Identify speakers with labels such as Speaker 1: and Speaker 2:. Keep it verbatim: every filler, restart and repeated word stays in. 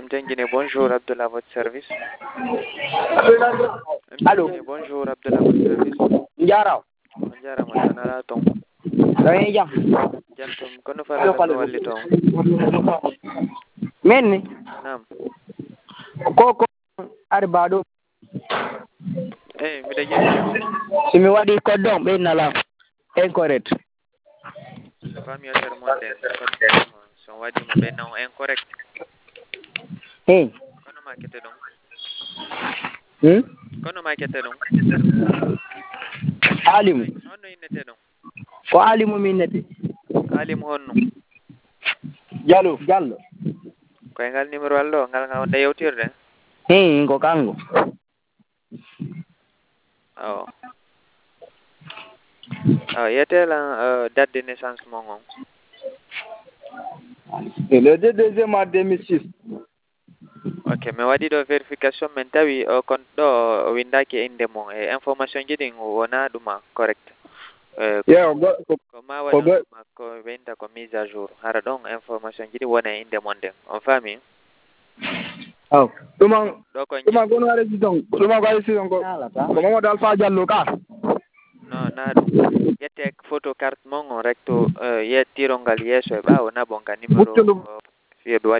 Speaker 1: Mtengine, bonjour, Abdullah, à votre service.
Speaker 2: Allô.
Speaker 1: Mtengine, bonjour, Abdullah, à votre service.
Speaker 2: Njara.
Speaker 1: Njara matanara tong.
Speaker 2: Dangay jam.
Speaker 1: Jantum kono fala ka walli tong.
Speaker 2: Menni.
Speaker 1: Nam.
Speaker 2: Koko arbado.
Speaker 1: Eh, mi da jeni.
Speaker 2: Simi wadi kodon be nala. Incorrect.
Speaker 1: Fami yoter monde son wadi mo be non incorrect.
Speaker 2: Hey.
Speaker 1: Kono ma kete dong.
Speaker 2: Hmm?
Speaker 1: Kono ma kete dong.
Speaker 2: Alim.
Speaker 1: Honno inete dong.
Speaker 2: Ko alimu minnete.
Speaker 1: Alim honno.
Speaker 2: Jallo, jallo.
Speaker 1: Ko ngal numero allo ngal nga onda yewtirde.
Speaker 2: Hey, ko kango.
Speaker 1: Oh. Ah, yetela uh, date de naissance mon.
Speaker 2: Et le deuxième mois deux mille six.
Speaker 1: Ok, mais wadi do verification men tawi o kon do windaki inde mon e information jidin wona duma correct. Euh,
Speaker 2: Yeah, go
Speaker 1: ko ma wala ko wenda ko mise à jour. Hara don information jidi wona inde mon den. On fami?
Speaker 2: Oh, duma
Speaker 1: Do ko
Speaker 2: duma gono are sidon. Duma ko sidon ko. Ko mo dal fa jallo ka.
Speaker 1: No, na dum. Yete photo carte mon recto uh, yetirongal yeso e bawo na bonga numero uh, fiye